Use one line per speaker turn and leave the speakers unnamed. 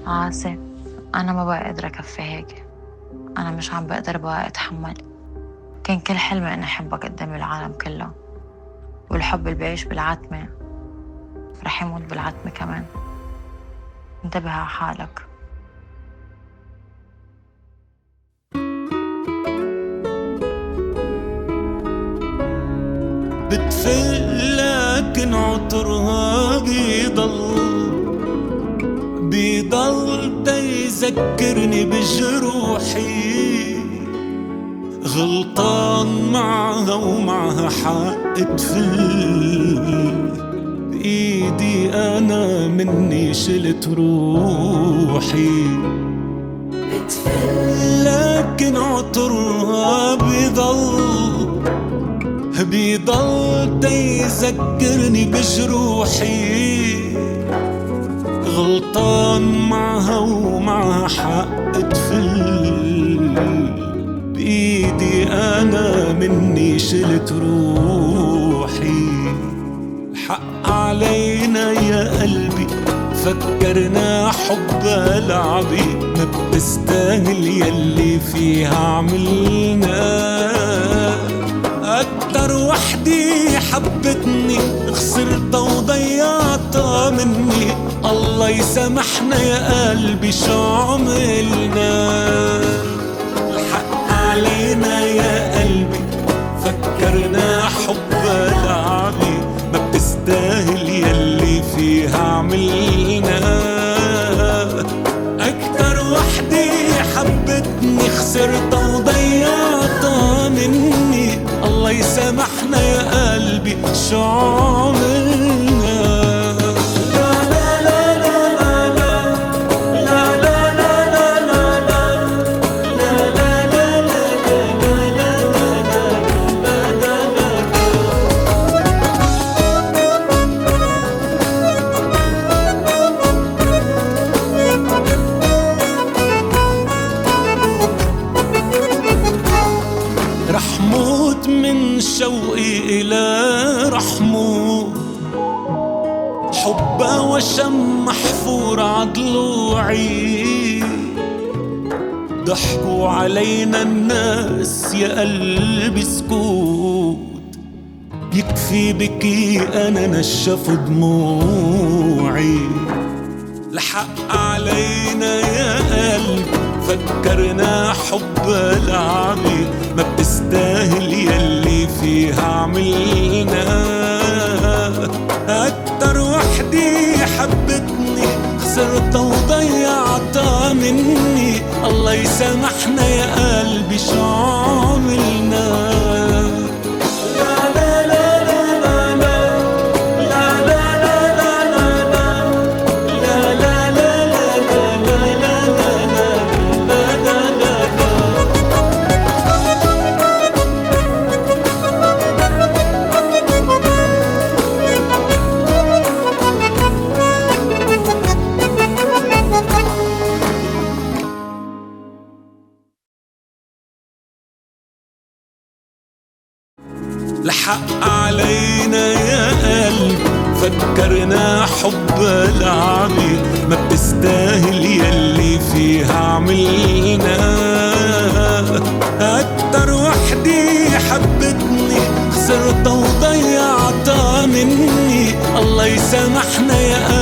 عاسف، أنا ما بقى قادرة أكفي هيك. أنا مش عم بقدر بقى أتحمل. كان كل حلمي إني أحبك قدام العالم كله، والحب اللي بيعيش بالعتمة رح يموت بالعتمة كمان. انتبه على حالك.
بتفل لكن عطرها بيضل تيذكرني بجروحي. غلطان معها ومعها حق تفل بإيدي أنا مني شلت روحي. بتفل لكن عطرها بيضل تيذكرني بجروحي. غلطان معها ومعها حق تفل بإيدي أنا مني شلت روحي. الحق علينا يا قلبي، فكرنا حبها لعبي، ما بتستاهل يلي فيها عملنا. أكتر وحدي حبتني خسرتها وضيعتها مني. الله يسامحنا يا قلبي شو عملنا. الحق علينا يا قلبي، فكرنا حبها لعبي، ما بتستاهل يلي فيها عملنا. أكتر وحدي حبتني خسرتها وضيعتها مني. الله يسامحنا يا قلبي شو عملنا. رح موت من شوقي إلى رحمه، حبها وشم محفور عضلوعي. ضحكوا علينا الناس يا قلبي سكوت، يكفي بكي أنا نشف دموعي. الحق علينا يا قلبي، فكرنا حبها لعبي، ما بتستاهل يلي فيها عملنا. أكتر وحدي حبتني خسرتها وضيعتها مني. الله يسامحنا يا قلبي شو عملنا. الحق علينا يا قلبي، فكرنا حبها لعبي، ما بتستاهل يلي فيها عملنا. أكتر وحدي حبتني خسرتها وضيعتها مني. الله يسامحنا يا قلبي